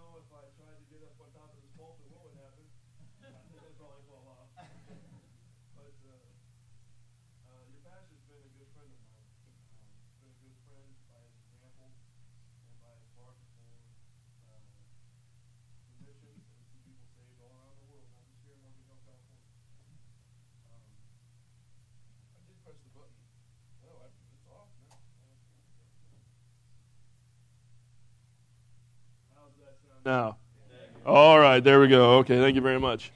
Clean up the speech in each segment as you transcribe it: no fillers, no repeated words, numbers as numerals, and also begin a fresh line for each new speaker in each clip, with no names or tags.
know if I tried to get up on top of this pulpit, what would happen? I think I'd probably fall off. But your pastor's been a good friend of mine. Been a good friend by his example and by his heart for missions and see people saved all around the world, not just here in Morgan Hill, California. I did press the button. Oh, it's off now. How's that sound now? All right, there we go. Okay, thank you very much.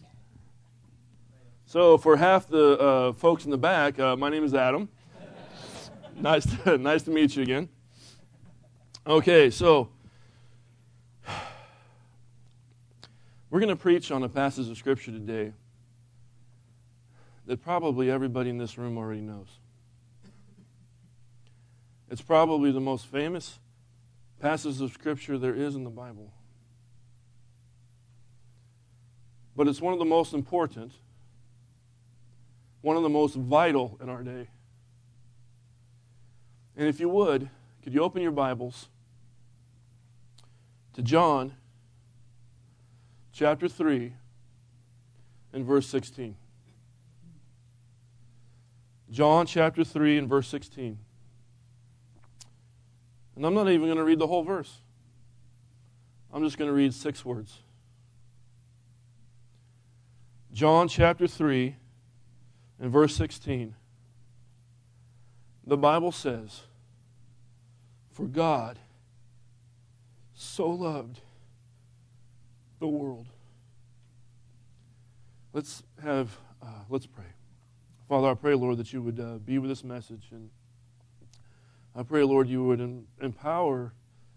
So for half the folks in the back, my name is Adam. Nice to meet you again. Okay, so we're going to preach on a passage of Scripture today that probably everybody in this room already knows. It's probably the most famous passage of Scripture there is in the Bible. But it's one of the most important, one of the most vital in our day. And if you would, could you open your Bibles to John chapter 3 and verse 16. John chapter 3 and verse 16. And I'm not even going to read the whole verse. I'm just going to read 6 words. John chapter 3 and verse 16. The Bible says, "For God so loved the world." Let's pray. Father, I pray, Lord, that you would be with this message, and I pray, Lord, you would empower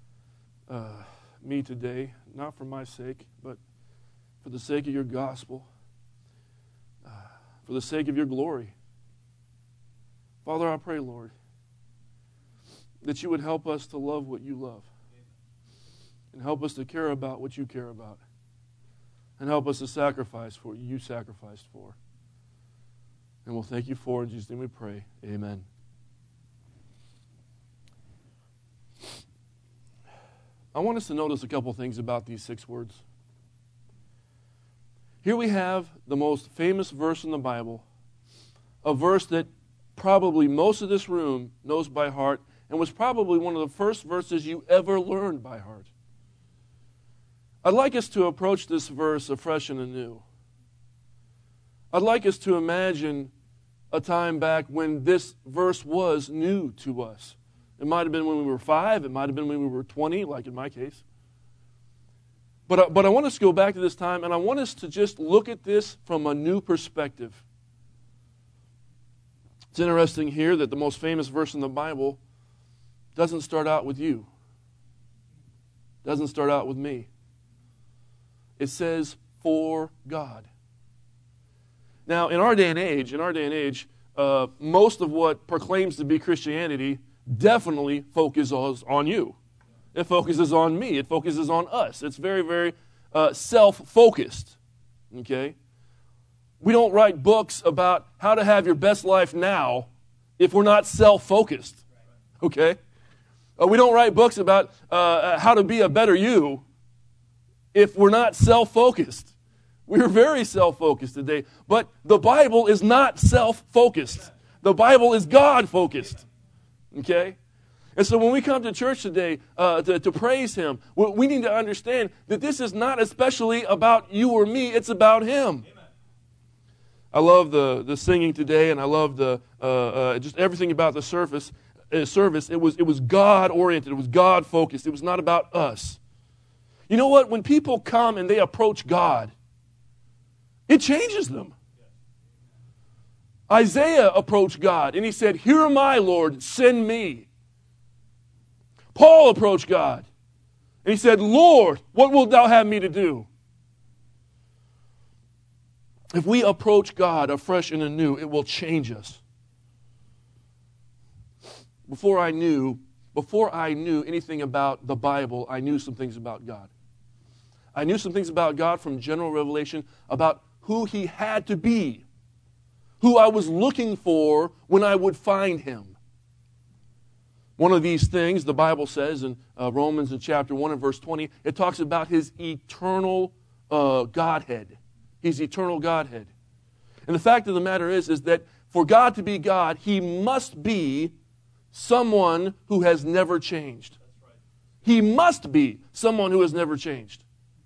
me today, not for my sake, but for the sake of your gospel, for the sake of your glory. Father, I pray, Lord, that you would help us to love what you love, and help us to care about what you care about, and help us to sacrifice for what you sacrificed for. And we'll thank you for it. In Jesus' name we pray. Amen. I want us to notice a couple things about these 6 words. Here we have the most famous verse in the Bible, a verse that probably most of this room knows by heart, and was probably one of the first verses you ever learned by heart. I'd like us to approach this verse afresh and anew. I'd like us to imagine a time back when this verse was new to us. It might have been when we were 5, it might have been when we were 20, like in my case. But I want us to go back to this time, and I want us to just look at this from a new perspective. It's interesting here that the most famous verse in the Bible doesn't start out with you. Doesn't start out with me. It says, "For God." Now, in our day and age, most of what proclaims to be Christianity definitely focuses on you. It focuses on me. It focuses on us. It's very, very self-focused. Okay? We don't write books about how to have your best life now if we're not self-focused. Okay? We don't write books about how to be a better you if we're not self-focused. We're very self-focused today. But the Bible is not self-focused. The Bible is God-focused. Okay? And so when we come to church today to praise Him, we need to understand that this is not especially about you or me. It's about Him. Amen. I love the singing today, and I love just everything about the service. It was God-oriented. It was God-focused. It was not about us. You know what? When people come and they approach God, it changes them. Isaiah approached God, and he said, "Here am I, Lord, send me." Paul approached God, and he said, "Lord, what wilt thou have me to do?" If we approach God afresh and anew, it will change us. Before I knew anything about the Bible, I knew some things about God. I knew some things about God from general revelation about who He had to be, who I was looking for when I would find Him. One of these things, the Bible says in Romans in chapter 1 and verse 20, it talks about his eternal Godhead. His eternal Godhead. And the fact of the matter is that for God to be God, he must be someone who has never changed. He must be someone who has never changed.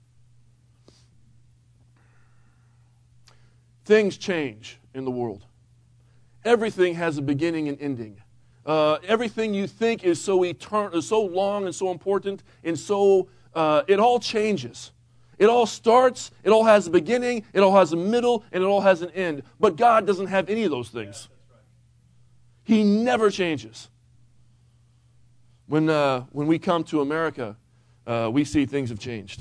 Things change in the world. Everything has a beginning and ending. Everything you think is so eternal, so long and so important, and so it all changes. It all starts, it all has a beginning, it all has a middle, and it all has an end. But God doesn't have any of those things. He never changes. When we come to America, we see things have changed.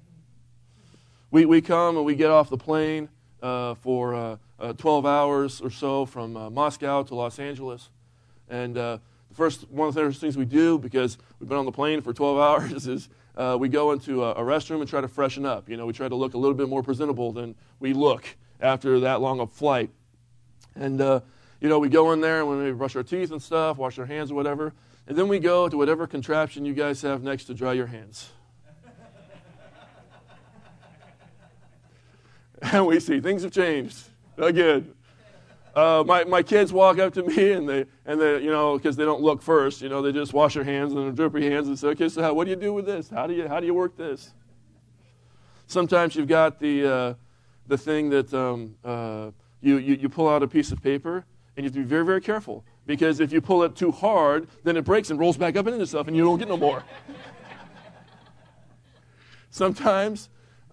We come and we get off the plane for 12 hours or so from Moscow to Los Angeles. And one of the first things we do, because we've been on the plane for 12 hours, is we go into a restroom and try to freshen up. You know, we try to look a little bit more presentable than we look after that long a flight. And, we go in there and we brush our teeth and stuff, wash our hands or whatever. And then we go to whatever contraption you guys have next to dry your hands. And we see things have changed again. My kids walk up to me and they because they don't look first, they just wash their hands and drip their hands and say, okay, so what do you do with this? How do you work this? Sometimes you've got the thing that you pull out a piece of paper and you have to be very, very careful, because if you pull it too hard, then it breaks and rolls back up into itself and you don't get no more. Sometimes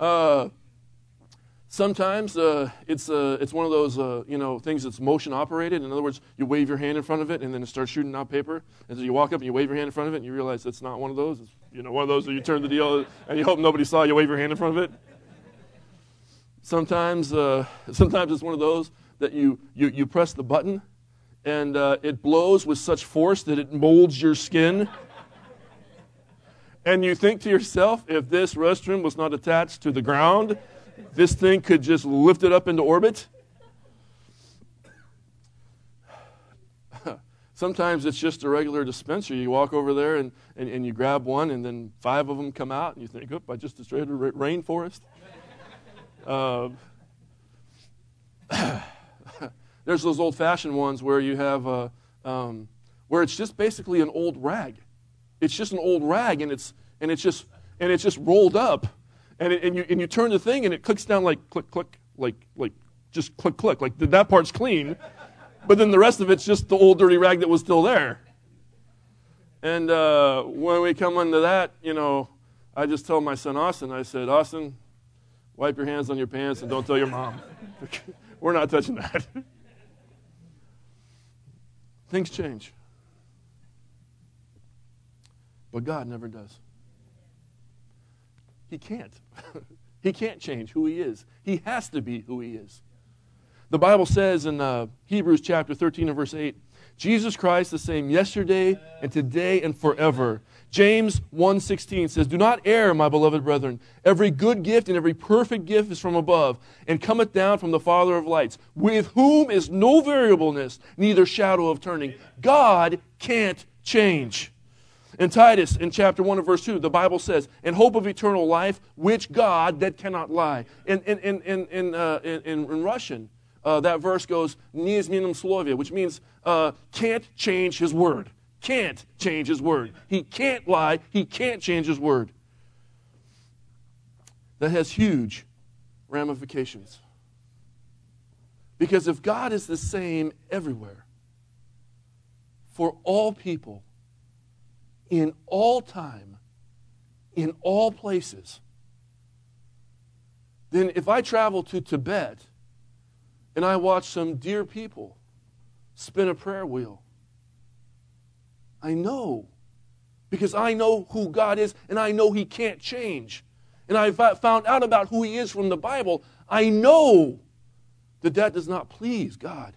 it's one of those things that's motion operated. In other words, you wave your hand in front of it and then it starts shooting out paper. And so you walk up and you wave your hand in front of it and you realize it's not one of those. It's one of those where you turn the deal and you hope nobody saw you wave your hand in front of it. Sometimes it's one of those that you press the button and it blows with such force that it molds your skin. And you think to yourself, if this restroom was not attached to the ground, this thing could just lift it up into orbit. Sometimes it's just a regular dispenser. You walk over there and you grab one, and then 5 of them come out, and you think, oop, I just destroyed a rainforest. There's those old-fashioned ones where you have where it's just basically an old rag. It's just an old rag, and it's just rolled up. And you turn the thing and it clicks down like click, click, like just click, click. Like that part's clean, but then the rest of it's just the old dirty rag that was still there. And when we come into that, I just tell my son Austin, I said, Austin, wipe your hands on your pants and don't tell your mom. We're not touching that. Things change. But God never does. He can't. He can't change who he is. He has to be who he is. The Bible says in Hebrews chapter 13 and verse 8, Jesus Christ the same yesterday and today and forever. James 1:16 says, do not err, my beloved brethren. Every good gift and every perfect gift is from above, and cometh down from the Father of lights, with whom is no variableness, neither shadow of turning. God can't change. In Titus, in chapter 1 and verse 2, the Bible says, in hope of eternal life, which God that cannot lie. In Russian, that verse goes, neizmenim slovia, which means can't change his word. Can't change his word. He can't lie. He can't change his word. That has huge ramifications. Because if God is the same everywhere, for all people, in all time, in all places, then if I travel to Tibet and I watch some dear people spin a prayer wheel, I know, because I know who God is and I know he can't change. And I've found out about who he is from the Bible. I know that does not please God.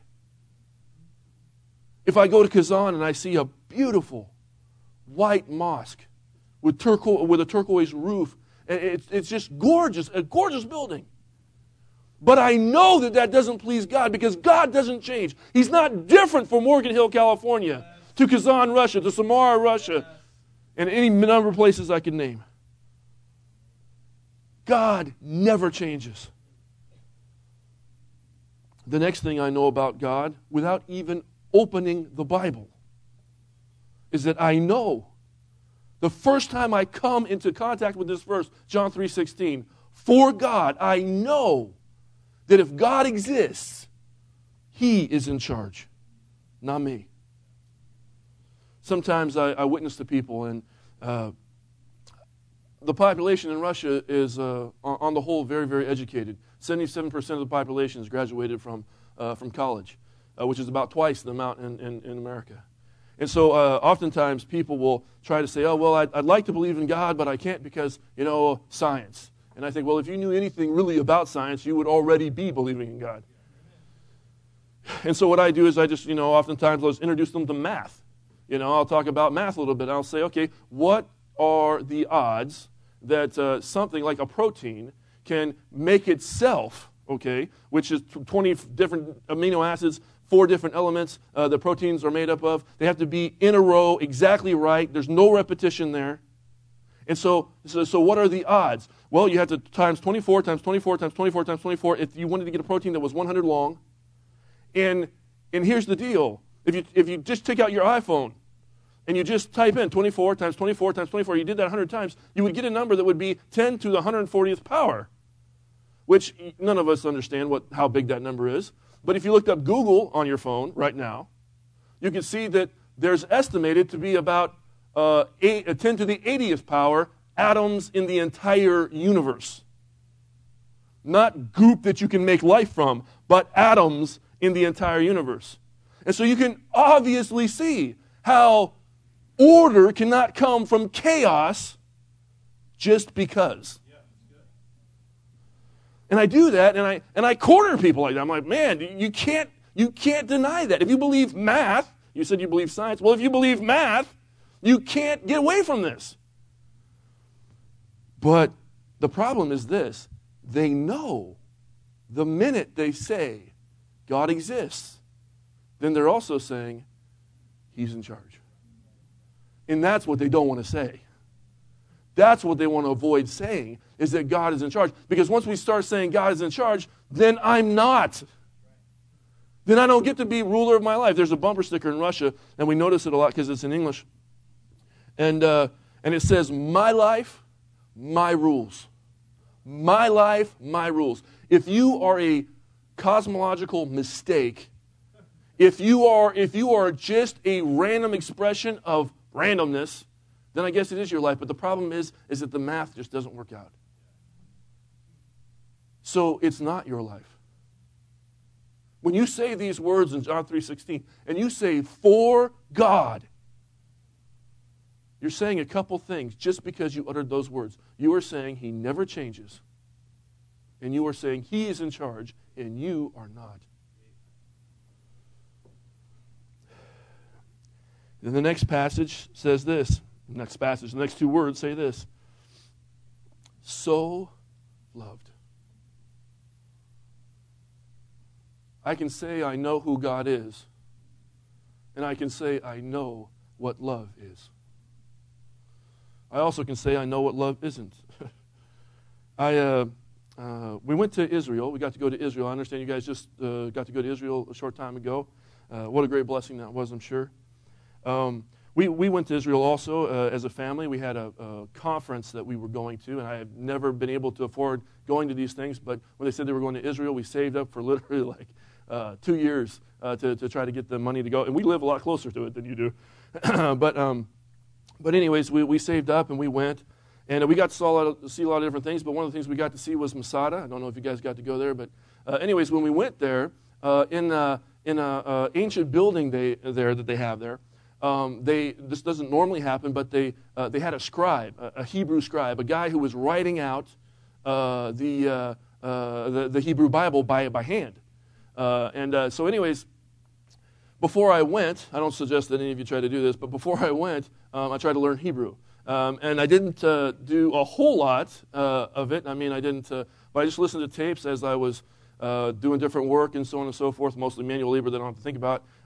If I go to Kazan and I see a beautiful white mosque with a turquoise roof, it's just gorgeous, a gorgeous building. But I know that doesn't please God, because God doesn't change. He's not different from Morgan Hill, California, to Kazan, Russia, to Samara, Russia, and any number of places I could name. God never changes. The next thing I know about God, without even opening the Bible, is that I know the first time I come into contact with this verse, John 3:16, for God, I know that if God exists, He is in charge, not me. Sometimes I witness to people, and the population in Russia is, on the whole, very, very educated. 77% of the population has graduated from college, which is about twice the amount in America. And so oftentimes people will try to say, oh, well, I'd like to believe in God, but I can't because, science. And I think, well, if you knew anything really about science, you would already be believing in God. And so what I do is I just, oftentimes I'll just introduce them to math. I'll talk about math a little bit. I'll say, okay, what are the odds that something like a protein can make itself, okay, which is 20 different amino acids, 4 different elements the proteins are made up of. They have to be in a row, exactly right. There's no repetition there. And so what are the odds? Well, you have to times 24, times 24, times 24, times 24 if you wanted to get a protein that was 100 long. And here's the deal. If you just take out your iPhone and you just type in 24 times 24 times 24, you did that 100 times, you would get a number that would be 10 to the 140th power, which none of us understand how big that number is. But if you looked up Google on your phone right now, you can see that there's estimated to be about 10 to the 80th power atoms in the entire universe. Not goop that you can make life from, but atoms in the entire universe. And so you can obviously see how order cannot come from chaos just because. And I do that, and I corner people like that. I'm like, man, you can't deny that. If you believe math, you said you believe science. Well, if you believe math, you can't get away from this. But the problem is this. They know the minute they say God exists, then they're also saying He's in charge. And that's what they don't want to say. That's what they want to avoid saying, is that God is in charge. Because once we start saying God is in charge, then I'm not. Then I don't get to be ruler of my life. There's a bumper sticker in Russia, and we notice it a lot because it's in English. And it says, my life, my rules. My life, my rules. If you are a cosmological mistake, if you are just a random expression of randomness, then I guess it is your life. But the problem is that the math just doesn't work out. So it's not your life. When you say these words in John 3:16, and you say, for God, you're saying a couple things just because you uttered those words. You are saying He never changes. And you are saying He is in charge, and you are not. Then the next passage says this. The next 2 words say this. So loved. I can say I know who God is, and I can say I know what love is. I also can say I know what love isn't. We went to Israel. We got to go to Israel. I understand you guys just got to go to Israel a short time ago. What a great blessing that was, I'm sure. We went to Israel also as a family. We had a conference that we were going to, and I have never been able to afford going to these things, but when they said they were going to Israel, we saved up for literally like 2 years to try to get the money to go. And we live a lot closer to it than you do. But anyways, we saved up and we went. And we got to see a lot of different things, but one of the things we got to see was Masada. I don't know if you guys got to go there, but anyways, when we went there, in an ancient building that they have there, this doesn't normally happen, but they had a scribe, a Hebrew scribe, a guy who was writing out the Hebrew Bible by hand. So anyways, before I went, I don't suggest that any of you try to do this, but before I went, I tried to learn Hebrew. And I didn't do a whole lot of it. I mean, I didn't, but I just listened to tapes as I was doing different work and so on and so forth, mostly manual labor that I don't have to think about.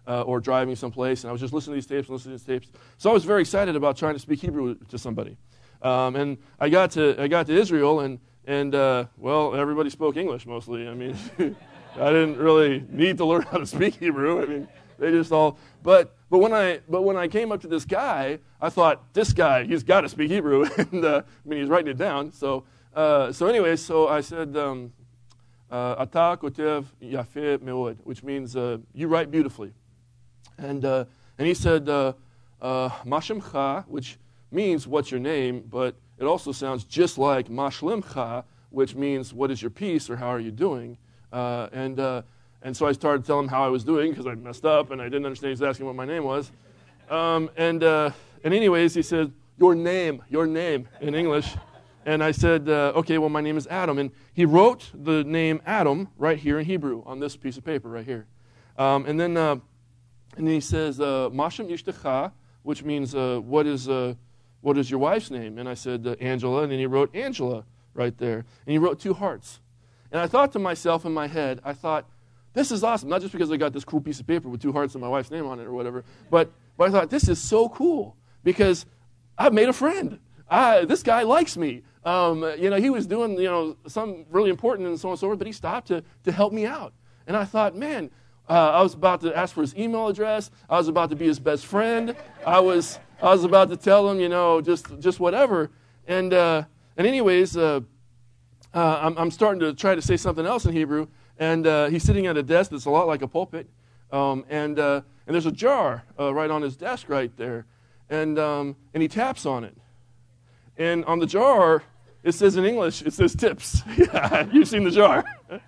or driving someplace, and I was just listening to these tapes, listening to these tapes. So I was very excited about trying to speak Hebrew to somebody. And I got to Israel, and well, everybody spoke English mostly. I mean, I didn't really need to learn how to speak Hebrew. I mean, they just all. But when I came up to this guy, I thought, this guy, he's got to speak Hebrew. And I mean, he's writing it down. So anyway, so I said, Ata kotev yafeh meod, which means you write beautifully. And he said, Mashemcha, which means what's your name, but it also sounds just like Mashlemcha, which means what is your peace or how are you doing? And so I started telling him how I was doing because I messed up and I didn't understand. He was asking what my name was. And anyways, he said, your name in English. And I said, okay, well, my name is Adam. And he wrote the name Adam right here in Hebrew on this piece of paper right here. And then he says, Mashem Ishtecha, which means what is your wife's name? And I said, Angela. And then he wrote Angela right there. And he wrote 2 hearts. And I thought to myself in my head, I thought, this is awesome. Not just because I got this cool piece of paper with 2 hearts and my wife's name on it or whatever, but I thought, this is so cool because I've made a friend. This guy likes me. He was doing, something really important and so on and so forth, but he stopped to help me out. And I thought, man, I was about to ask for his email address. I was about to be his best friend. I was about to tell him, just whatever. And anyways, I'm starting to try to say something else in Hebrew, and he's sitting at a desk that's a lot like a pulpit, and there's a jar right on his desk right there, and he taps on it, and on the jar it says in English, it says tips. Yeah, you've seen the jar.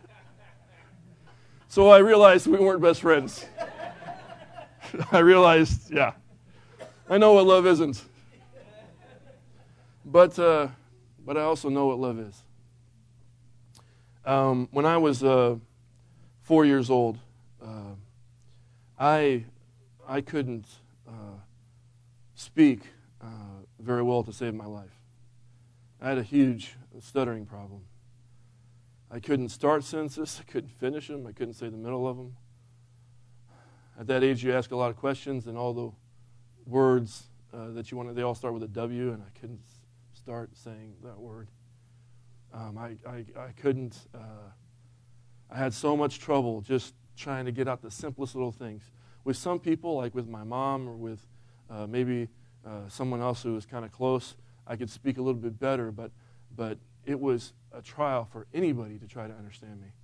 So I realized we weren't best friends. I realized, yeah, I know what love isn't, but I also know what love is. When I was 4 years old, I couldn't speak very well to save my life. I had a huge stuttering problem. I couldn't start sentences. I couldn't finish them. I couldn't say the middle of them. At that age, you ask a lot of questions, and all the words that you wanted, they all start with a W, and I couldn't start saying that word. I couldn't. I had so much trouble just trying to get out the simplest little things. With some people, like with my mom or with maybe someone else who was kind of close, I could speak a little bit better, but it was a trial for anybody to try to understand me.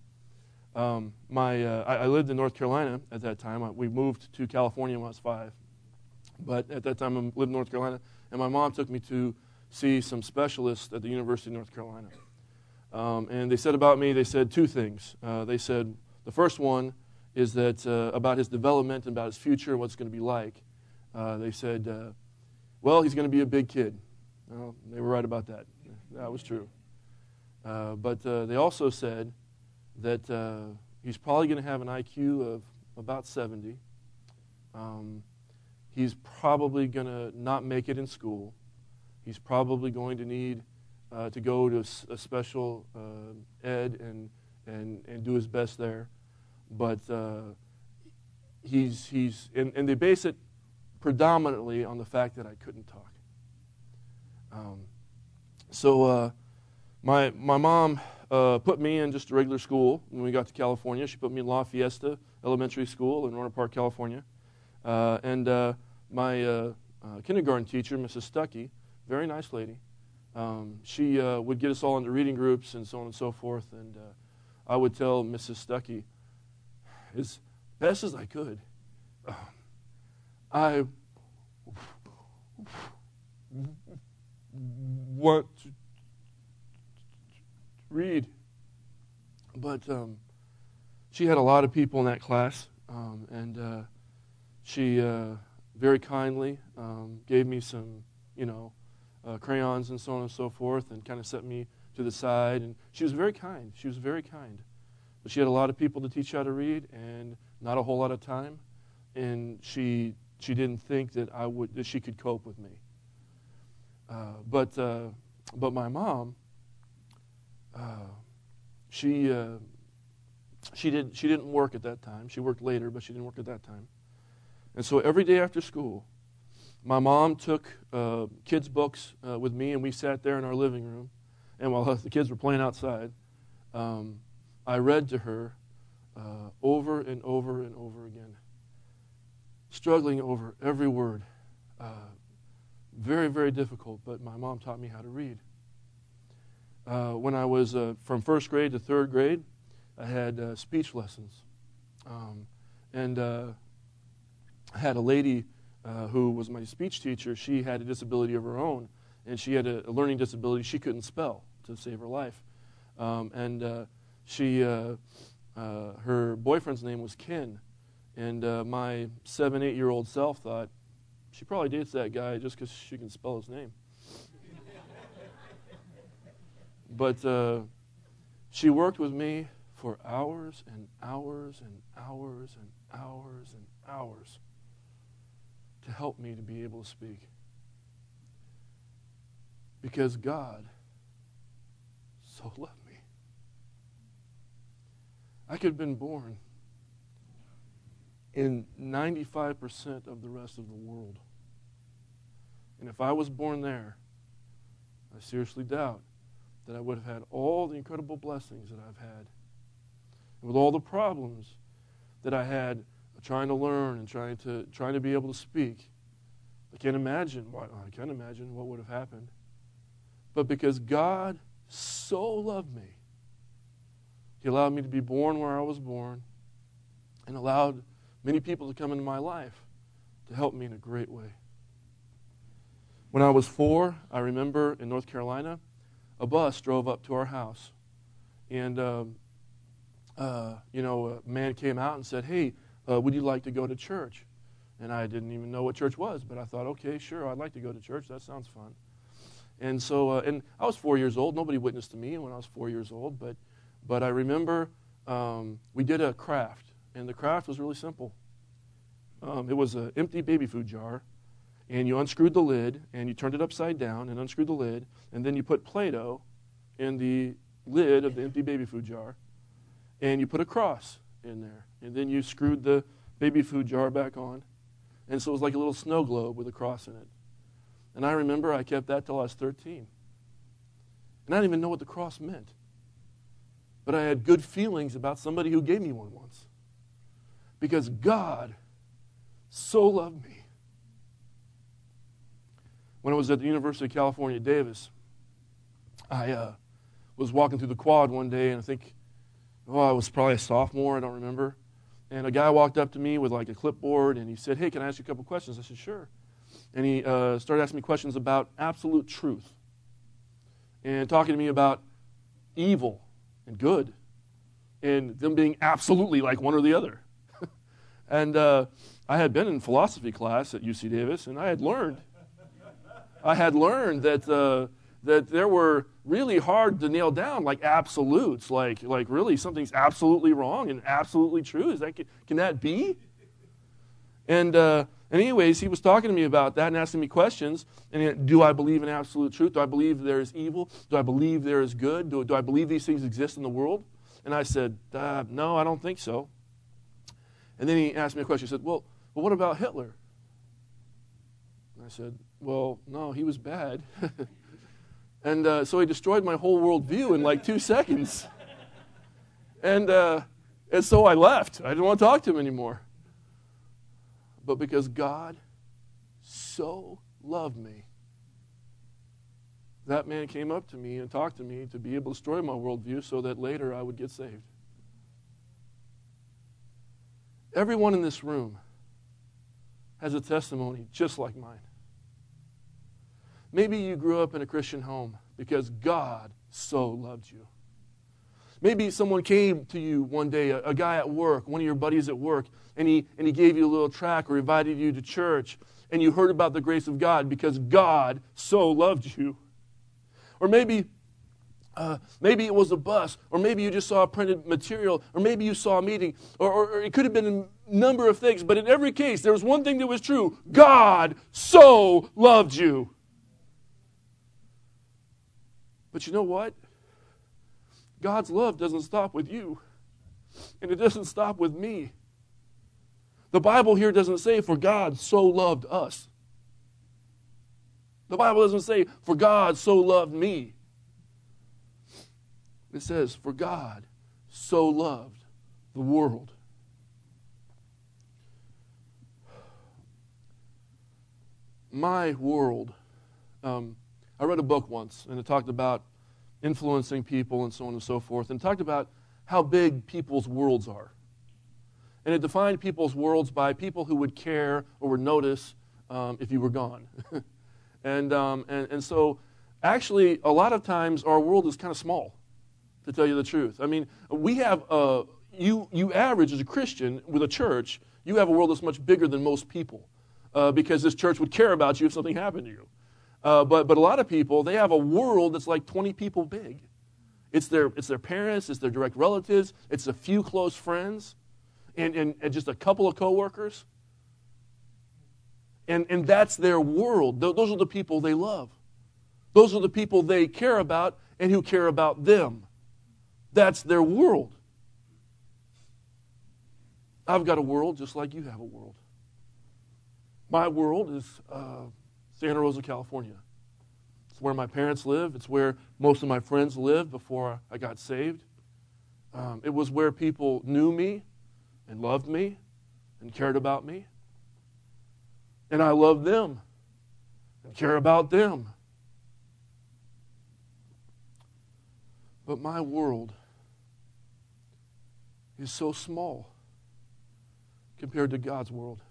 I lived in North Carolina at that time. We moved to California when I was 5. But at that time, I lived in North Carolina, and my mom took me to see some specialists at the University of North Carolina. And they said about me, they said 2 things. They said, the first one is that about his development and about his future and what it's going to be like. They said, well, he's going to be a big kid. Well, they were right about that. That was true. But they also said that he's probably going to have an IQ of about 70. He's probably going to not make it in school. He's probably going to need to go to a special ed and do his best there. But and they base it predominantly on the fact that I couldn't talk. So my mom put me in just a regular school when we got to California. She put me in La Fiesta Elementary School in Rohnert Park, California. And my kindergarten teacher, Mrs. Stuckey, very nice lady, she would get us all into reading groups and so on and so forth. And I would tell Mrs. Stuckey, as best as I could, I want to read. But she had a lot of people in that class, and she very kindly gave me some, crayons and so on and so forth, and kind of set me to the side. And she was very kind. She was very kind. But she had a lot of people to teach how to read, and not a whole lot of time. And she didn't think that she could cope with me. But my mom, she didn't work at that time. She worked later, but she didn't work at that time. And so every day after school, my mom took kids' books with me, and we sat there in our living room. And while the kids were playing outside, I read to her over and over and over again, struggling over every word. Very, very difficult, but my mom taught me how to read. When I was from first grade to third grade, I had speech lessons. And I had a lady who was my speech teacher. She had a disability of her own, and she had a learning disability. She couldn't spell to save her life. Her boyfriend's name was Ken, and my 7-8-year-old self thought, she probably dates that guy just because she can spell his name. But she worked with me for hours and hours and hours and hours and hours to help me to be able to speak. Because God so loved me. I could have been born in 95% of the rest of the world. And if I was born there, I seriously doubt that I would have had all the incredible blessings that I've had. And with all the problems that I had trying to learn and trying to be able to speak, I can't imagine what would have happened. But because God so loved me, He allowed me to be born where I was born and allowed many people to come into my life to help me in a great way. When I was 4, I remember in North Carolina, a bus drove up to our house. And, a man came out and said, "Hey, would you like to go to church?" And I didn't even know what church was, but I thought, okay, sure, I'd like to go to church. That sounds fun. And so, and I was 4 years old. Nobody witnessed to me when I was 4 years old, but I remember we did a craft, and the craft was really simple. It was an empty baby food jar, and you unscrewed the lid, and you turned it upside down and unscrewed the lid, and then you put Play-Doh in the lid of the empty baby food jar, and you put a cross in there, and then you screwed the baby food jar back on, and so it was like a little snow globe with a cross in it. And I remember I kept that till I was 13. And I didn't even know what the cross meant. But I had good feelings about somebody who gave me one once. Because God so loved me. When I was at the University of California, Davis, I was walking through the quad one day, and I think, I was probably a sophomore, I don't remember. And a guy walked up to me with like a clipboard, and he said, "Hey, can I ask you a couple questions?" I said, "Sure." And he started asking me questions about absolute truth and talking to me about evil and good and them being absolutely like one or the other. And I had been in philosophy class at UC Davis, and I had learned that there were really hard to nail down like absolutes, like really something's absolutely wrong and absolutely true. Can that be? And anyways, he was talking to me about that and asking me questions. And do I believe in absolute truth? Do I believe there is evil? Do I believe there is good? Do I believe these things exist in the world? And I said, no, I don't think so. And then he asked me a question. He said, well, what about Hitler? And I said, well, no, he was bad. And so he destroyed my whole worldview in like 2 seconds. And so I left. I didn't want to talk to him anymore. But because God so loved me, that man came up to me and talked to me to be able to destroy my worldview so that later I would get saved. Everyone in this room has a testimony just like mine. Maybe you grew up in a Christian home because God so loved you. Maybe someone came to you one day, a guy at work, one of your buddies at work, and he gave you a little tract or invited you to church, and you heard about the grace of God because God so loved you. Or maybe it was a bus, or maybe you just saw printed material, or maybe you saw a meeting, or it could have been a number of things, but in every case, there was one thing that was true. God so loved you. But you know what? God's love doesn't stop with you, and it doesn't stop with me. The Bible here doesn't say, for God so loved us. The Bible doesn't say, for God so loved me. It says, for God so loved the world. My world. I read a book once, and it talked about influencing people and so on and so forth, and it talked about how big people's worlds are. And it defined people's worlds by people who would care or would notice if you were gone. and so, actually, a lot of times our world is kind of small, to tell you the truth. I mean, we have, you average as a Christian with a church, you have a world that's much bigger than most people because this church would care about you if something happened to you. But a lot of people, they have a world that's like 20 people big. It's their parents, it's their direct relatives, it's a few close friends, and just a couple of coworkers. And that's their world. Those are the people they love. Those are the people they care about and who care about them. That's their world. I've got a world just like you have a world. My world is Santa Rosa, California. It's where my parents live. It's where most of my friends lived before I got saved. It was where people knew me and loved me and cared about me. And I love them and care about them. But my world is so small compared to God's world.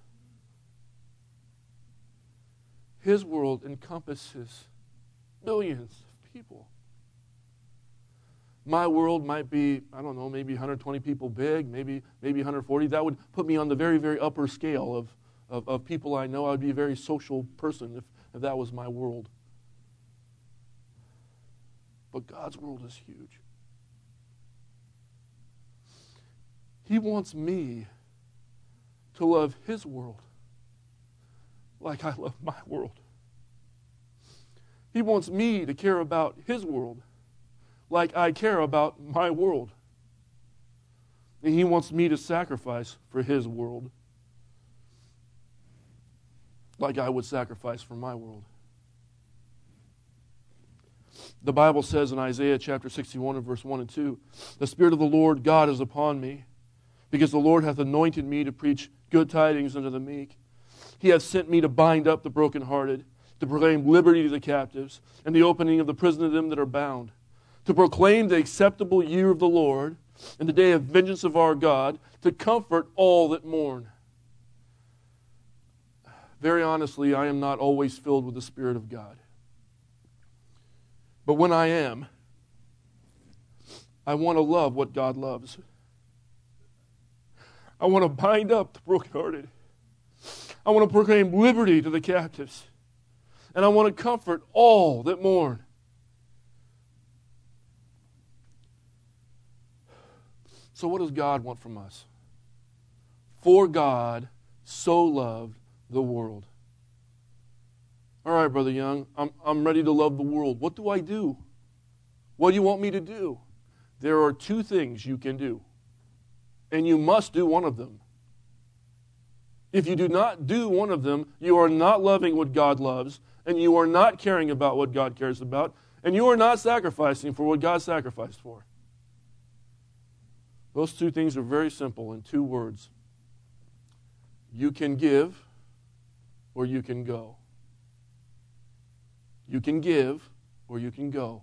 His world encompasses billions of people. My world might be, I don't know, maybe 120 people big, maybe 140. That would put me on the very, very upper scale of people I know. I would be a very social person if that was my world. But God's world is huge. He wants me to love His world like I love my world. He wants me to care about His world like I care about my world. And He wants me to sacrifice for His world like I would sacrifice for my world. The Bible says in Isaiah chapter 61 and verse 1 and 2, the Spirit of the Lord God is upon me, because the Lord hath anointed me to preach good tidings unto the meek. He hath sent me to bind up the brokenhearted, to proclaim liberty to the captives, and the opening of the prison to them that are bound, to proclaim the acceptable year of the Lord, and the day of vengeance of our God, to comfort all that mourn. Very honestly, I am not always filled with the Spirit of God. But when I am, I want to love what God loves. I want to bind up the brokenhearted. I want to proclaim liberty to the captives. And I want to comfort all that mourn. So what does God want from us? For God so loved the world. All right, Brother Young, I'm ready to love the world. What do I do? What do you want me to do? There are two things you can do, and you must do one of them. If you do not do one of them, you are not loving what God loves, and you are not caring about what God cares about, and you are not sacrificing for what God sacrificed for. Those two things are very simple in two words. You can give, or you can go. You can give, or you can go.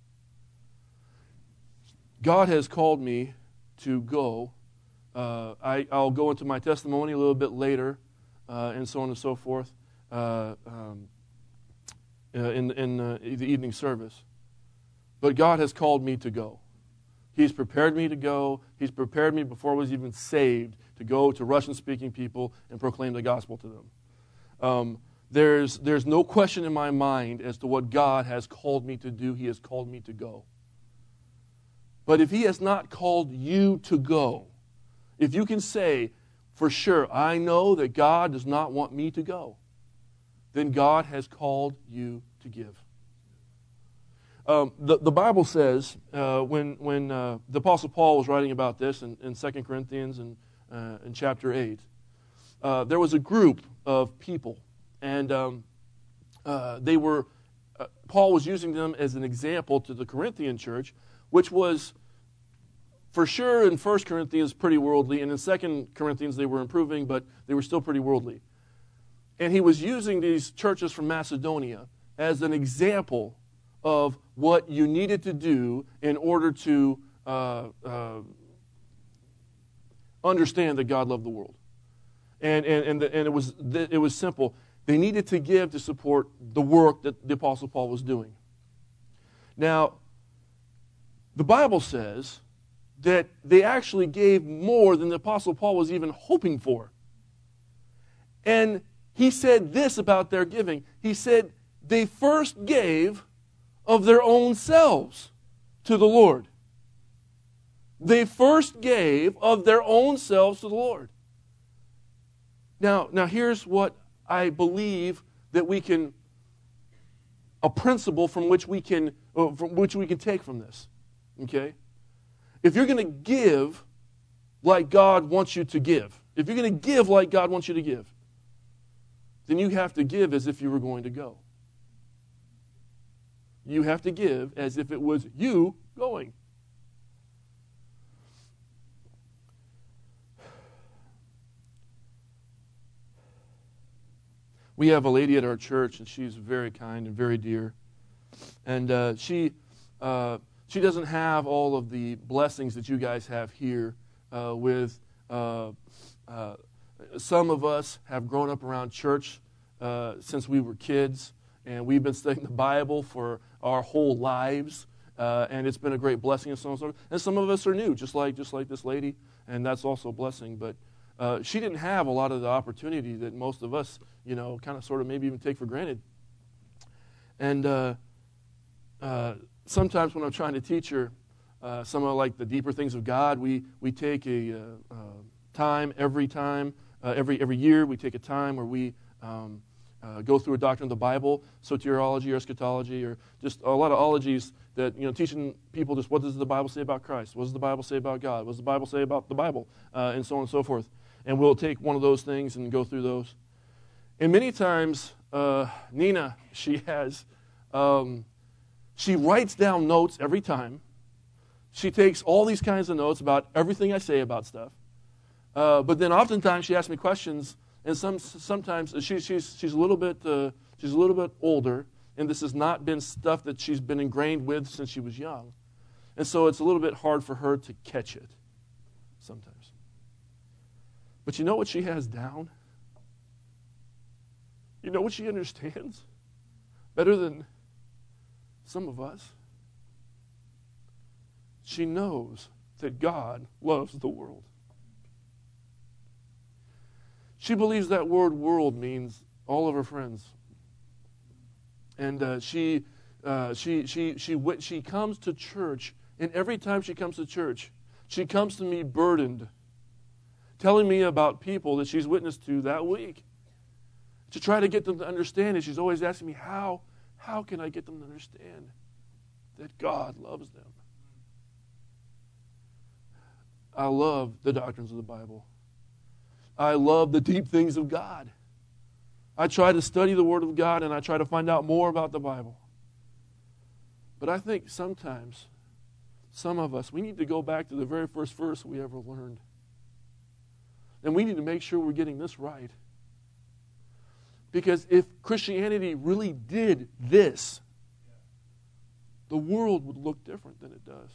God has called me to go. I'll go into my testimony a little bit later, and so on and so forth, in the evening service. But God has called me to go. He's prepared me to go. He's prepared me before I was even saved to go to Russian-speaking people and proclaim the gospel to them. There's no question in my mind as to what God has called me to do. He has called me to go. But if He has not called you to go, if you can say, for sure, I know that God does not want me to go, then God has called you to give. The Bible says, when the Apostle Paul was writing about this in 2 Corinthians and in chapter 8, there was a group of people, and they were, Paul was using them as an example to the Corinthian church, which was, for sure, in 1 Corinthians, pretty worldly, and in 2 Corinthians, they were improving, but they were still pretty worldly. And he was using these churches from Macedonia as an example of what you needed to do in order to understand that God loved the world. And it was simple. They needed to give to support the work that the Apostle Paul was doing. Now, the Bible says that they actually gave more than the Apostle Paul was even hoping for. And he said this about their giving. He said they first gave of their own selves to the Lord. They first gave of their own selves to the Lord. Now here's what I believe that we can, a principle from which we can take from this. Okay? If you're going to give like God wants you to give, if you're going to give like God wants you to give, then you have to give as if you were going to go. You have to give as if it was you going. We have a lady at our church, and she's very kind and very dear. And she doesn't have all of the blessings that you guys have here with some of us have grown up around church since we were kids, and we've been studying the Bible for our whole lives, and it's been a great blessing. And some of us are new, just like this lady, and that's also a blessing. But she didn't have a lot of the opportunity that most of us, kind of sort of maybe even take for granted. And sometimes when I'm trying to teach her some of like the deeper things of God, we take a time every year. We take a time where we go through a doctrine of the Bible, soteriology or eschatology, or just a lot of ologies that, teaching people just what does the Bible say about Christ? What does the Bible say about God? What does the Bible say about the Bible? And so on and so forth. And we'll take one of those things and go through those. And many times, Nina, she writes down notes every time. She takes all these kinds of notes about everything I say about stuff. But then oftentimes she asks me questions, and sometimes she's a little bit older, and this has not been stuff that she's been ingrained with since she was young. And so it's a little bit hard for her to catch it sometimes. But you know what she has down? You know what she understands better than some of us? She knows that God loves the world. She believes that word world means all of her friends. And she comes to church, and every time she comes to church, she comes to me burdened, telling me about people that she's witnessed to that week. To try to get them to understand it, she's always asking me, how can I get them to understand that God loves them? I love the doctrines of the Bible. I love the deep things of God. I try to study the Word of God, and I try to find out more about the Bible. But I think sometimes, some of us, we need to go back to the very first verse we ever learned. And we need to make sure we're getting this right. Because if Christianity really did this, the world would look different than it does.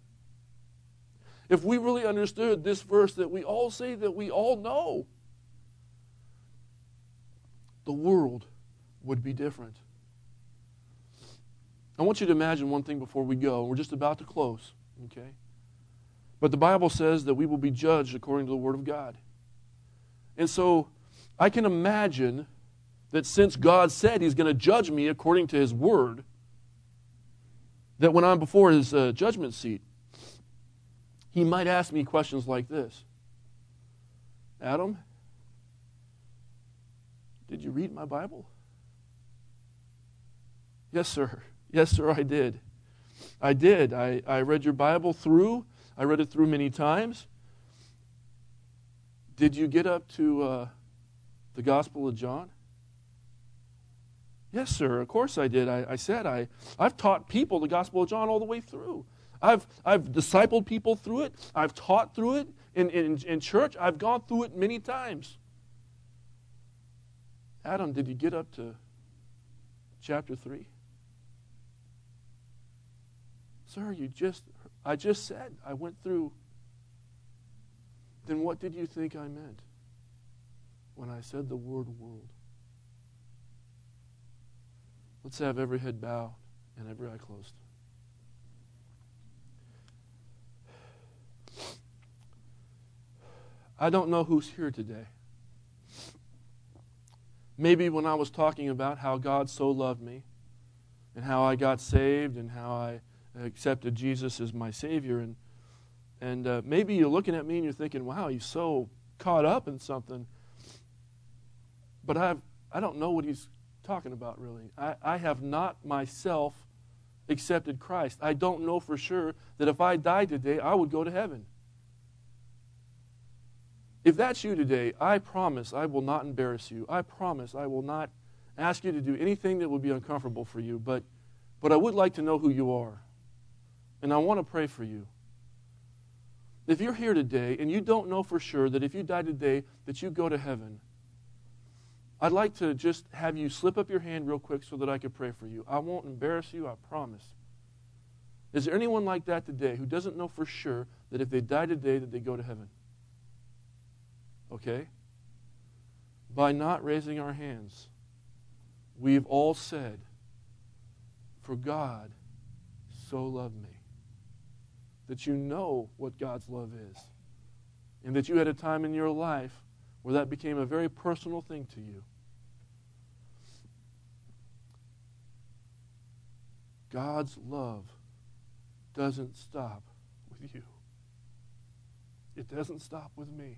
If we really understood this verse that we all say that we all know, the world would be different. I want you to imagine one thing before we go. We're just about to close, okay? But the Bible says that we will be judged according to the Word of God. And so I can imagine that since God said He's going to judge me according to His Word, that when I'm before His judgment seat, He might ask me questions like this. Adam, did you read my Bible? Yes, sir. Yes, sir, I did. I did. I read your Bible through. I read it through many times. Did you get up to The Gospel of John? Yes, sir, of course I did. I said I've taught people the Gospel of John all the way through. I've discipled people through it. I've taught through it in church. I've gone through it many times. Adam, did you get up to chapter 3? Sir, I just said I went through. Then what did you think I meant when I said the word world? Let's have every head bowed and every eye closed. I don't know who's here today. Maybe when I was talking about how God so loved me and how I got saved and how I accepted Jesus as my Savior, and maybe you're looking at me and you're thinking, wow, he's so caught up in something. But I don't know what he's talking about, really. I have not myself accepted Christ. I don't know for sure that if I died today, I would go to heaven. If that's you today, I promise I will not embarrass you. I promise I will not ask you to do anything that would be uncomfortable for you. But I would like to know who you are. And I want to pray for you. If you're here today and you don't know for sure that if you die today that you go to heaven, I'd like to just have you slip up your hand real quick so that I could pray for you. I won't embarrass you, I promise. Is there anyone like that today who doesn't know for sure that if they die today that they go to heaven? Okay? By not raising our hands, we've all said, for God so loved me. That you know what God's love is. And that you had a time in your life where that became a very personal thing to you. God's love doesn't stop with you. It doesn't stop with me.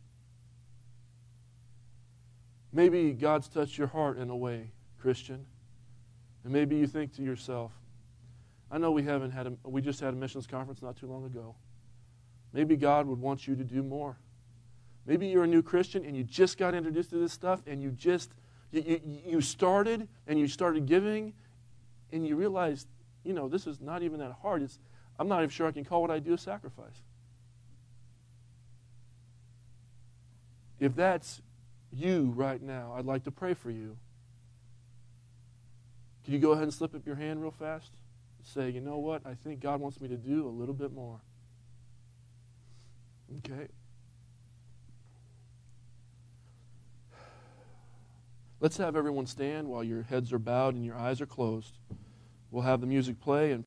Maybe God's touched your heart in a way, Christian. And maybe you think to yourself, I know we just had a missions conference not too long ago. Maybe God would want you to do more. Maybe you're a new Christian and you just got introduced to this stuff and you started giving and you realized, this is not even that hard. I'm not even sure I can call what I do a sacrifice. If that's you right now, I'd like to pray for you. Can you go ahead and slip up your hand real fast? Say, you know what? I think God wants me to do a little bit more. Okay. Let's have everyone stand while your heads are bowed and your eyes are closed. We'll have the music play and